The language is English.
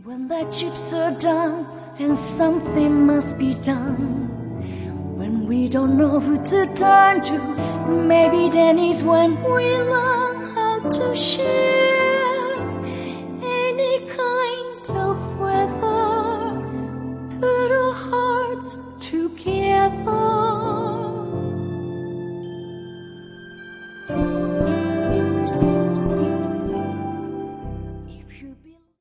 When the chips are down and something must be done, when we don't know who to turn to, maybe then is when we learn how to share.